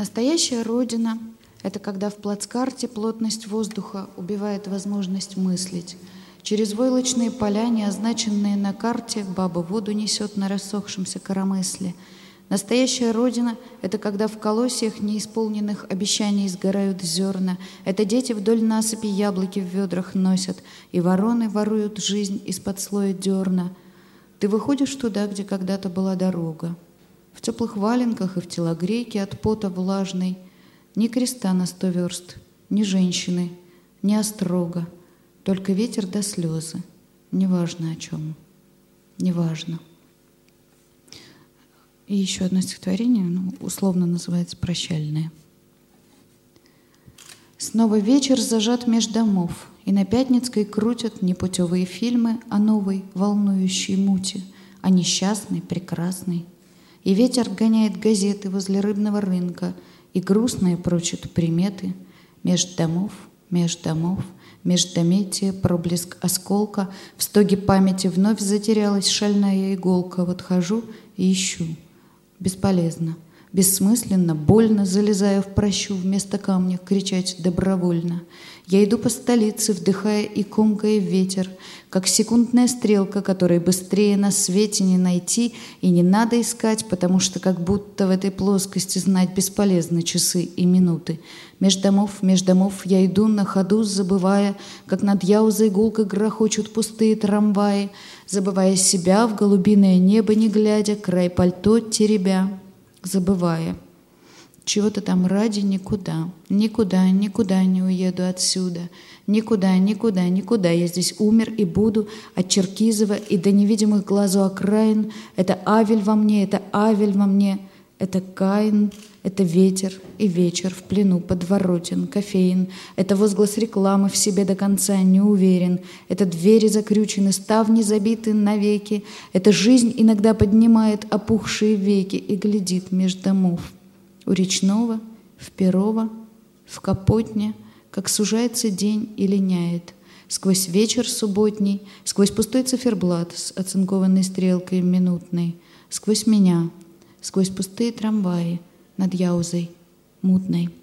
Настоящая родина — это когда в плацкарте плотность воздуха убивает возможность мыслить. Через войлочные поля, не означенные на карте, баба воду несет на рассохшемся коромысле. Настоящая родина — это когда в колосьях неисполненных обещаний сгорают зерна. Это дети вдоль насыпи яблоки в ведрах носят, и вороны воруют жизнь из-под слоя дерна. Ты выходишь туда, где когда-то была дорога. В теплых валенках и в телогрейке от пота влажной. Ни креста на 100 верст, ни женщины, ни острога. Только ветер до слезы. Неважно о чем. Неважно. И еще одно стихотворение, условно называется «Прощальное». Снова вечер зажат меж домов, и на Пятницкой крутят непутевые фильмы о новой волнующей мути, о несчастной, прекрасной. И ветер гоняет газеты возле рыбного рынка, и грустные прочат приметы. Меж домов, междометие, проблеск осколка, в стоге памяти вновь затерялась шальная иголка. Вот хожу и ищу. Бесполезно, бессмысленно, больно, залезая в прощу, вместо камня кричать добровольно. Я иду по столице, вдыхая и комкая ветер, как секундная стрелка, которой быстрее на свете не найти и не надо искать, потому что как будто в этой плоскости знать бесполезны часы и минуты. Меж домов я иду на ходу, забывая, как над Яузой гулко грохочут пустые трамваи, забывая себя в голубиное небо не глядя, край пальто теребя, забывая. Чего-то там ради никуда не уеду отсюда. Никуда я здесь умер и буду от Черкизова и до невидимых глазу окраин. Это Авель во мне, это Каин, это ветер и вечер в плену подворотен, кофеин. Это возглас рекламы в себе до конца не уверен. Это двери закрючены, ставни забиты навеки. Это жизнь иногда поднимает опухшие веки и глядит меж домов. У речного, в Перово, в Капотне, как сужается день и линяет. Сквозь вечер субботний, сквозь пустой циферблат с оцинкованной стрелкой минутной, сквозь меня, сквозь пустые трамваи над Яузой мутной.